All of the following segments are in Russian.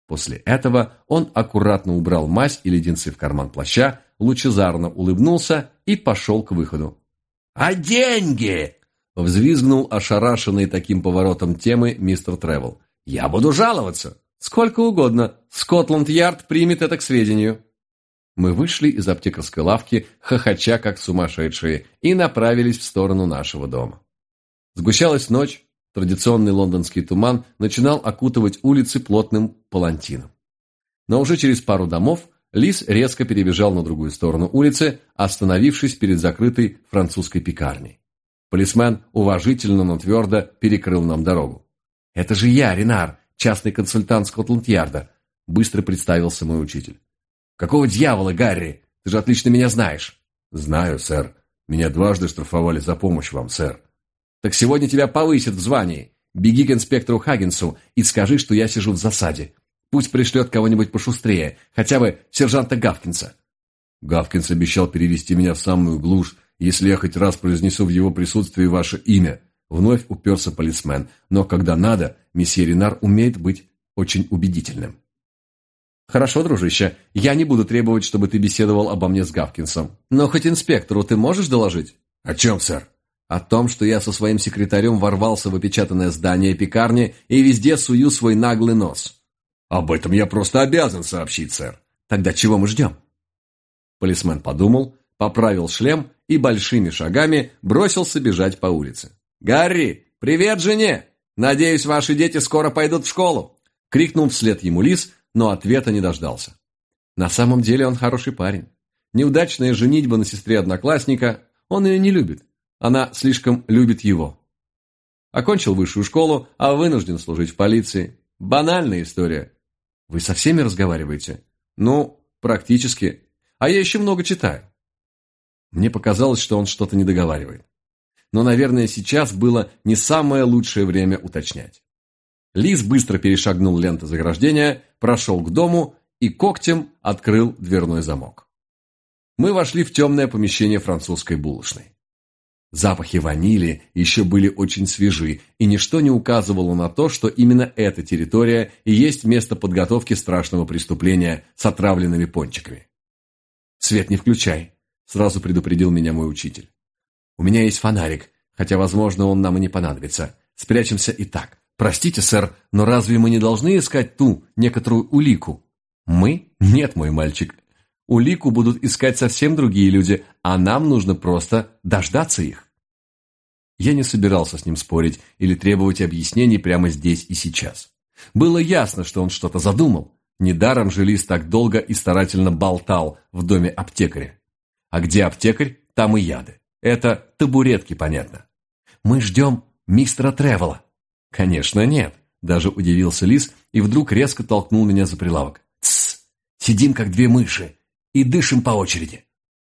После этого он аккуратно убрал мазь и леденцы в карман плаща, лучезарно улыбнулся и пошел к выходу. «А деньги?» — взвизгнул ошарашенный таким поворотом темы мистер Тревел. «Я буду жаловаться». «Сколько угодно. Скотланд-Ярд примет это к сведению». Мы вышли из аптекарской лавки, хохоча как сумасшедшие, и направились в сторону нашего дома. Сгущалась ночь, традиционный лондонский туман начинал окутывать улицы плотным палантином. Но уже через пару домов Лис резко перебежал на другую сторону улицы, остановившись перед закрытой французской пекарней. Полисмен уважительно, но твердо перекрыл нам дорогу. «Это же я, Ренар, частный консультант Скотланд-Ярда», — быстро представился мой учитель. «Какого дьявола, Гарри? Ты же отлично меня знаешь». «Знаю, сэр. Меня дважды штрафовали за помощь вам, сэр». «Так сегодня тебя повысят в звании. Беги к инспектору Хаггинсу и скажи, что я сижу в засаде. Пусть пришлет кого-нибудь пошустрее, хотя бы сержанта Гавкинса». «Гавкинс обещал перевести меня в самую глушь, если я хоть раз произнесу в его присутствии ваше имя», — вновь уперся полисмен. «Но когда надо, месье Ренар умеет быть очень убедительным». «Хорошо, дружище, я не буду требовать, чтобы ты беседовал обо мне с Гавкинсом. Но хоть инспектору ты можешь доложить?» «О чем, сэр?» «О том, что я со своим секретарем ворвался в опечатанное здание пекарни и везде сую свой наглый нос». «Об этом я просто обязан сообщить, сэр». «Тогда чего мы ждем?» Полисмен подумал, поправил шлем и большими шагами бросился бежать по улице. «Гарри, привет жене! Надеюсь, ваши дети скоро пойдут в школу!» — крикнул вслед ему Лис, но ответа не дождался. На самом деле он хороший парень. Неудачная женитьба на сестре одноклассника, он ее не любит. Она слишком любит его. Окончил высшую школу, а вынужден служить в полиции. Банальная история. Вы со всеми разговариваете? Ну, практически. А я еще много читаю. Мне показалось, что он что-то не договаривает. Но, наверное, сейчас было не самое лучшее время уточнять. Лис быстро перешагнул ленту заграждения, прошел к дому и когтем открыл дверной замок. Мы вошли в темное помещение французской булочной. Запахи ванили еще были очень свежи, и ничто не указывало на то, что именно эта территория и есть место подготовки страшного преступления с отравленными пончиками. «Свет не включай», — сразу предупредил меня мой учитель. «У меня есть фонарик, хотя, возможно, он нам и не понадобится. Спрячемся и так. Простите, сэр, но разве мы не должны искать ту, некоторую улику?» «Мы? Нет, мой мальчик. Улику будут искать совсем другие люди, а нам нужно просто дождаться их». Я не собирался с ним спорить или требовать объяснений прямо здесь и сейчас. Было ясно, что он что-то задумал. Недаром же Лис так долго и старательно болтал в доме аптекаря. А где аптекарь, там и яды. Это табуретки, понятно. «Мы ждем мистера Тревела». «Конечно, нет», – даже удивился Лис и вдруг резко толкнул меня за прилавок. «Тссс! Сидим, как две мыши, и дышим по очереди».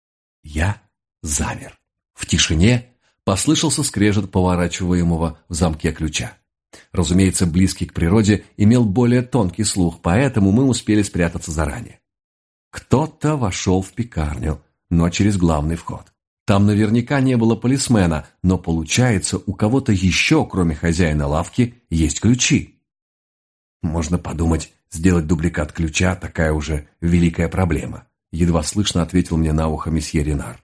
Я замер. В тишине послышался скрежет поворачиваемого в замке ключа. Разумеется, близкий к природе имел более тонкий слух, поэтому мы успели спрятаться заранее. Кто-то вошел в пекарню, но через главный вход. Там наверняка не было полисмена, но получается, у кого-то еще, кроме хозяина лавки, есть ключи. Можно подумать, сделать дубликат ключа – такая уже великая проблема, едва слышно ответил мне на ухо месье Ренар.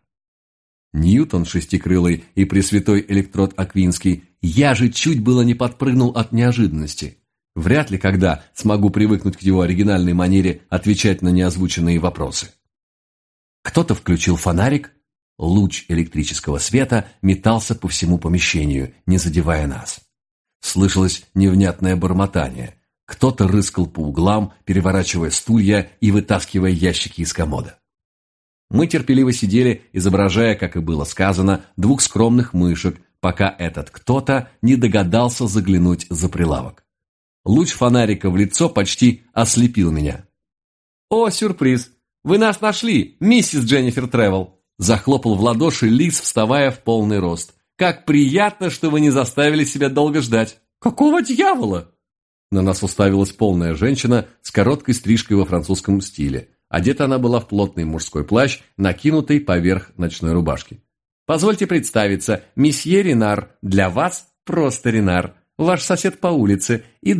Ньютон шестикрылый и пресвятой электрод Аквинский, я же чуть было не подпрыгнул от неожиданности. Вряд ли когда смогу привыкнуть к его оригинальной манере отвечать на неозвученные вопросы. Кто-то включил фонарик, луч электрического света метался по всему помещению, не задевая нас. Слышалось невнятное бормотание. Кто-то рыскал по углам, переворачивая стулья и вытаскивая ящики из комода. Мы терпеливо сидели, изображая, как и было сказано, двух скромных мышек, пока этот кто-то не догадался заглянуть за прилавок. Луч фонарика в лицо почти ослепил меня. «О, сюрприз! Вы нас нашли, миссис Дженнифер Тревел!» Захлопал в ладоши Лис, вставая в полный рост. «Как приятно, что вы не заставили себя долго ждать!» «Какого дьявола?» На нас уставилась полная женщина с короткой стрижкой во французском стиле. Одета она была в плотный мужской плащ, накинутый поверх ночной рубашки. «Позвольте представиться, месье Ренар, для вас просто Ренар, ваш сосед по улице, и да,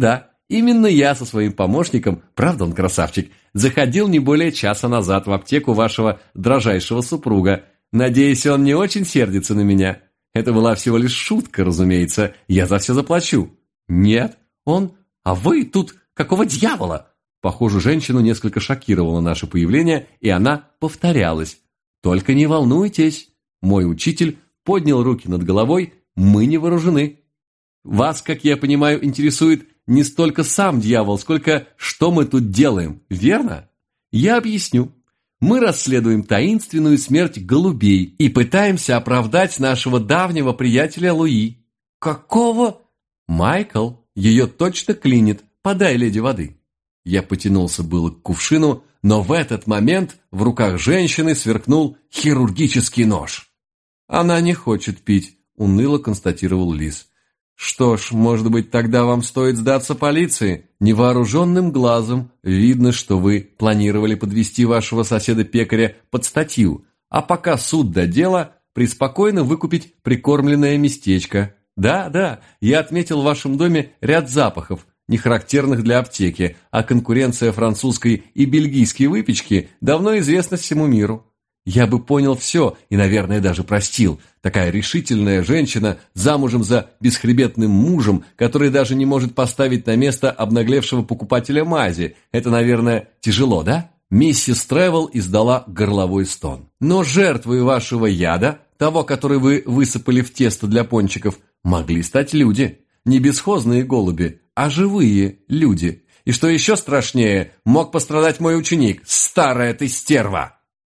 именно я со своим помощником, правда он красавчик, заходил не более часа назад в аптеку вашего дрожайшего супруга. Надеюсь, он не очень сердится на меня. Это была всего лишь шутка, разумеется, я за все заплачу». «Нет, он... А вы тут какого дьявола?» Похоже, женщину несколько шокировало наше появление, и она повторялась. «Только не волнуйтесь». Мой учитель поднял руки над головой, мы не вооружены. Вас, как я понимаю, интересует не столько сам дьявол, сколько что мы тут делаем, верно? Я объясню. Мы расследуем таинственную смерть голубей и пытаемся оправдать нашего давнего приятеля Луи. Какого? Майкл, ее точно клинит, подай леди воды. Я потянулся было к кувшину, но в этот момент в руках женщины сверкнул хирургический нож. «Она не хочет пить», — уныло констатировал Лис. «Что ж, может быть, тогда вам стоит сдаться полиции? Невооруженным глазом видно, что вы планировали подвести вашего соседа-пекаря под статью, а пока суд до дела, преспокойно выкупить прикормленное местечко. Да, я отметил в вашем доме ряд запахов, не характерных для аптеки, а конкуренция французской и бельгийской выпечки давно известна всему миру. Я бы понял все и, наверное, даже простил. Такая решительная женщина замужем за бесхребетным мужем, который даже не может поставить на место обнаглевшего покупателя мази. Это, наверное, тяжело, да?» Миссис Тревел издала горловой стон. «Но жертвой вашего яда, того, который вы высыпали в тесто для пончиков, могли стать люди. Не бесхозные голуби, а живые люди. И что еще страшнее, мог пострадать мой ученик. Старая ты стерва!»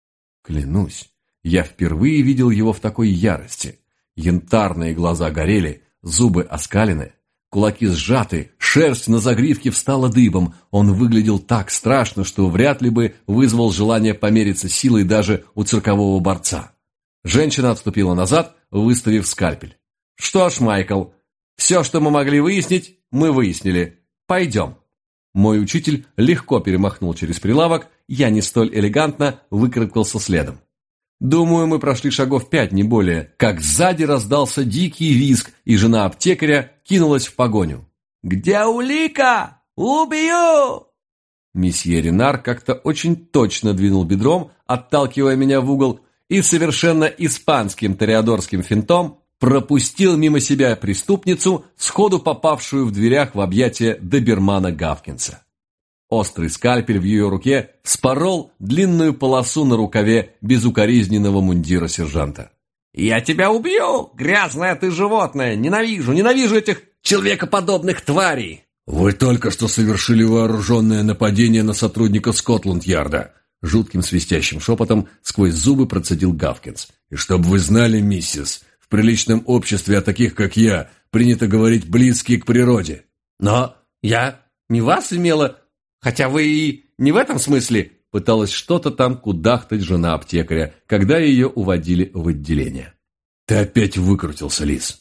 Клянусь, я впервые видел его в такой ярости. Янтарные глаза горели, зубы оскалены, кулаки сжаты, шерсть на загривке встала дыбом. Он выглядел так страшно, что вряд ли бы вызвал желание помериться силой даже у циркового борца. Женщина отступила назад, выставив скальпель. «Что ж, Майкл, все, что мы могли выяснить, мы выяснили. Пойдем». Мой учитель легко перемахнул через прилавок, я не столь элегантно выкарабкался следом. Думаю, мы прошли шагов 5, не более, как сзади раздался дикий визг, и жена аптекаря кинулась в погоню. «Где улика? Убью!» Месье Ренар как-то очень точно двинул бедром, отталкивая меня в угол, и совершенно испанским тореадорским финтом пропустил мимо себя преступницу, сходу попавшую в дверях в объятия добермана Гавкинса. Острый скальпель в ее руке вспорол длинную полосу на рукаве безукоризненного мундира сержанта. «Я тебя убью, грязное ты животное! Ненавижу этих человекоподобных тварей!» «Вы только что совершили вооруженное нападение на сотрудника Скотланд-Ярда», жутким свистящим шепотом сквозь зубы процедил Гавкинс. «И чтобы вы знали, миссис, в приличном обществе о таких, как я, принято говорить близкие к природе». «Но я не вас имела, хотя вы и не в этом смысле», пыталась что-то там кудахтать жена аптекаря, когда ее уводили в отделение. «Ты опять выкрутился, Лис».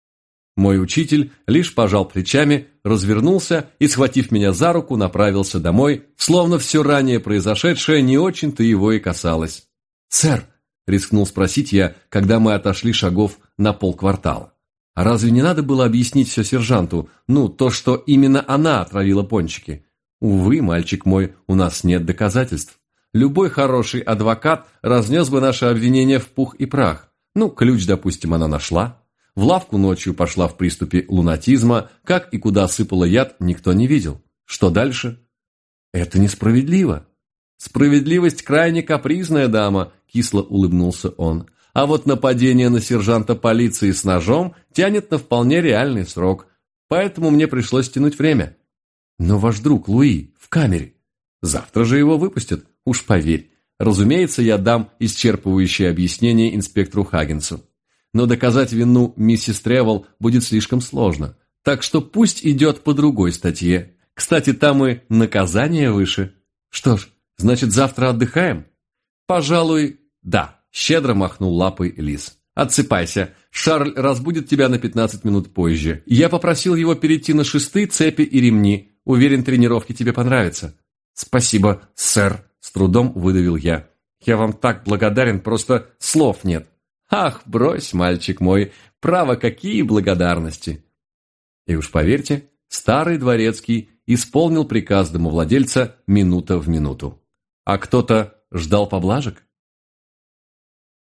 Мой учитель лишь пожал плечами, развернулся и, схватив меня за руку, направился домой, словно все ранее произошедшее не очень-то его и касалось. «Сэр», — рискнул спросить я, когда мы отошли шагов на полквартала, «а разве не надо было объяснить все сержанту, то, что именно она отравила пончики? Увы, мальчик мой, у нас нет доказательств. Любой хороший адвокат разнес бы наше обвинение в пух и прах. Ключ, допустим, она нашла. В лавку ночью пошла в приступе лунатизма, как и куда сыпала яд, никто не видел. Что дальше? Это несправедливо. Справедливость крайне капризная дама, кисло улыбнулся он. А вот нападение на сержанта полиции с ножом тянет на вполне реальный срок. Поэтому мне пришлось тянуть время. Но ваш друг Луи в камере. Завтра же его выпустят, уж поверь. Разумеется, я дам исчерпывающее объяснение инспектору Хаггинсу. Но доказать вину миссис Тревел будет слишком сложно. Так что пусть идет по другой статье. Кстати, там и наказание выше. Что ж, значит, завтра отдыхаем? Пожалуй, да, щедро махнул лапой Лис. Отсыпайся. Шарль разбудит тебя на 15 минут позже. Я попросил его перейти на шесты, цепи и ремни. Уверен, тренировки тебе понравятся. Спасибо, сэр, с трудом выдавил я. Я вам так благодарен, просто слов нет. Ах, брось, мальчик мой, право, какие благодарности. И уж поверьте, старый дворецкий исполнил приказ домовладельца минута в минуту. А кто-то ждал поблажек?